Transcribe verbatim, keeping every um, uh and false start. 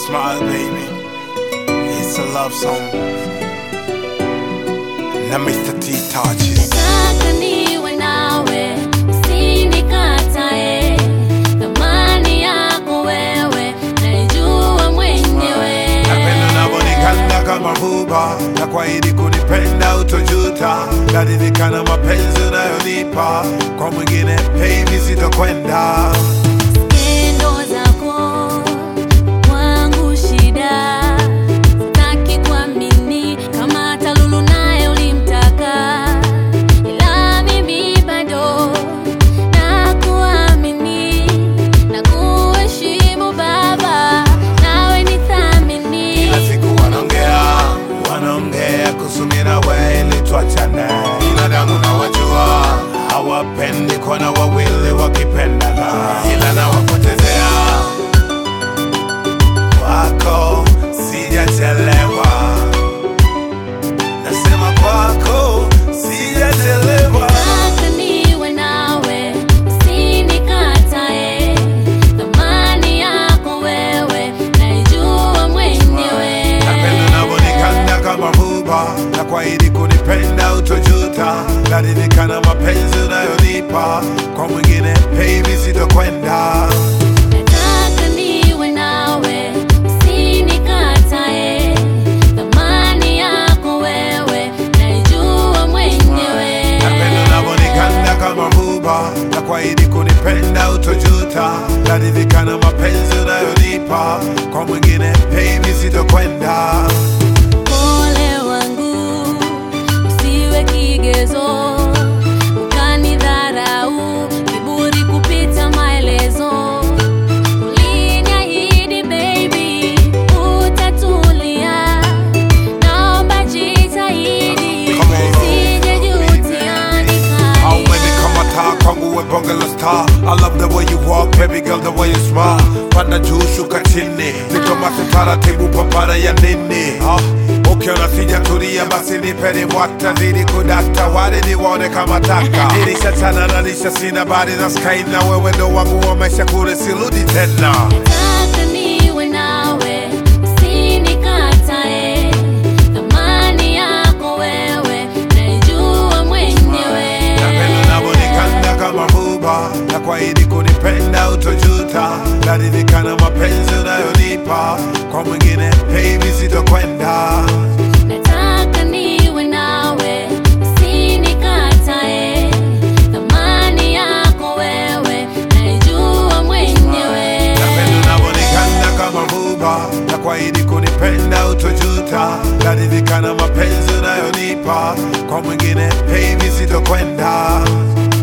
Smile, baby. It's a love song. Na mister T touches. Nataka niwe nawe, usinikatae. Thamani yako wewe, naijua mwenyewe. Napenda unavyonikanda kama huba, na kuahidi kunipenda utojuta. Naridhika na mapenzi unayonipa, kwa mwingine baby sitokwenda. Skendo zako kwangu shida, sitaki kuamini kama hata Lulu naye ulimtaka, ila mimi bado nakuamini na kuheshimu baba, nawe nithamini. Kila siku wanaongea, wanaongea kuhusu mimi na wewe ili tuachane. Binadamu na wajua, hawapendi kuona wawili wakipendana, ila nawapotezea kwako, sijachelewa. Nasema kwako, sijachelewa. Nataka niwe nawe, usinikatae. Thamani yako wewe, naijua mwenyewe. Napenda unavyonikanda kama huba, na kuahidi kunipenda utojuta. Naridhika na mapenzi unayonipa, kwa mwingine baby sitokwenda. Nataka niwe nawe, usinikatae. Thamani yako wewe, naijua mwenyewe. Napenda unavyonikanda kama huba, na kuahidi kunipenda utojuta. Naridhika na mapenzi unayonipa, kwa mwingine baby sitokwenda. Pole wangu, usiwe kigezo, ukanidharau, kiburi kupita maelezo. Uliniahidi baby, utatulia, naomba jitahidi, usije jutianika. How many kamata kwangu we bonge la star. I love the way you walk, baby girl, the way you smile. Panda juu shuka chini, nikamate taratibu papara ya nini. Ah, ukiona sijatulia basi nipeni wata, zidi kudakta wale niwaone kama taka. Nilishachana na nisha sina body za sky, na wewe ndo wangu wa maisha kule sirudi tena. Nataka niwe nawe, usinikatae. Thamani yako wewe, naijua mwenyewe. Napenda unavyonikanda kama huba, na kuahidi kunipenda utojuta. Naridhika na mapenzi unayonipa, kwa mwingine baby sitokwenda. Nataka niwe nawe, usinikatae. Thamani yako wewe, naijua mwenyewe. Napenda unavyonikanda kama huba, na kuahidi kunipenda utojuta. Naridhika na mapenzi unayonipa, kwa mwingine baby sitokwenda.